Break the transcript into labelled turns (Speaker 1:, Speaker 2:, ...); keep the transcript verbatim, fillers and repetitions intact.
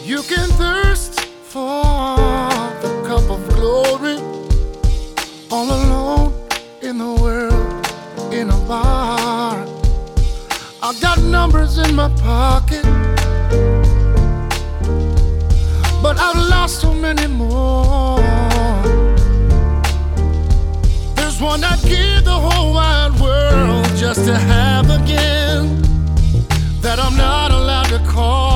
Speaker 1: You can thirst for the cup of glory all alone in the world, in a bar. I got numbers in my pocket, but I've lost so many more. There's one I'd give the whole wide world just to have again, that I'm not allowed to call.